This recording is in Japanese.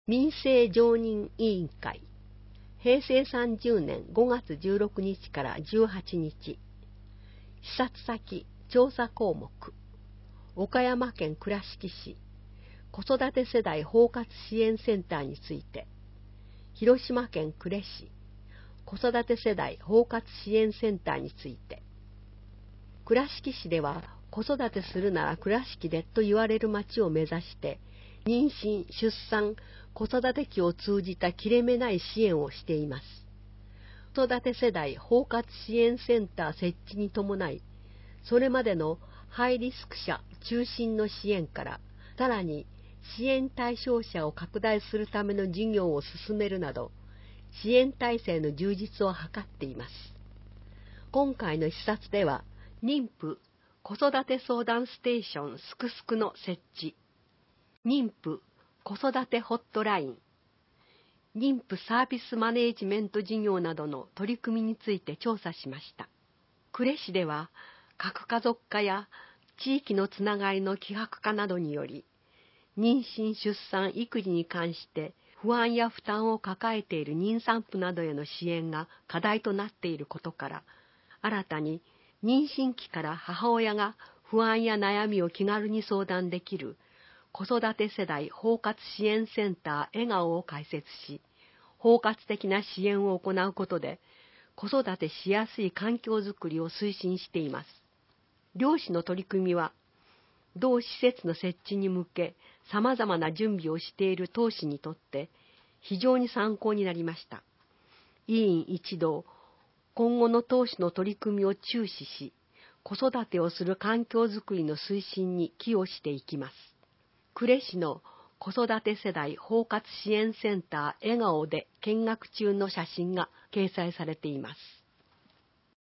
民政常任委員会、平成30年5月16日から18日、視察先調査項目、岡山県倉敷市子育て世代包括支援センターについて、広島県呉市子育て世代包括支援センターについて、倉敷市では子育てするなら倉敷でと言われる町を目指して、妊娠・出産・子育て期を通じた切れ目ない支援をしています。子育て世代包括支援センター設置に伴い、それまでのハイリスク者中心の支援から、さらに支援対象者を拡大するための事業を進めるなど、支援体制の充実を図っています。今回の視察では、妊婦・子育て相談ステーションすくすくの設置、妊婦・子育てホットライン、妊婦サービスマネージメント事業などの取り組みについて調査しました。呉市では、核家族化や地域のつながりの希薄化などにより、妊娠・出産・育児に関して不安や負担を抱えている妊産婦などへの支援が課題となっていることから、新たに妊娠期から母親が不安や悩みを気軽に相談できる子育て世代包括支援センター笑顔を開設し、包括的な支援を行うことで、子育てしやすい環境づくりを推進しています。両市の取り組みは、同施設の設置に向け、様々な準備をしている当市にとって、非常に参考になりました。委員一同、今後の当市の取り組みを注視し、子育てをする環境づくりの推進に寄与していきます。呉市の子育て世代包括支援センター笑顔で見学中の写真が掲載されています。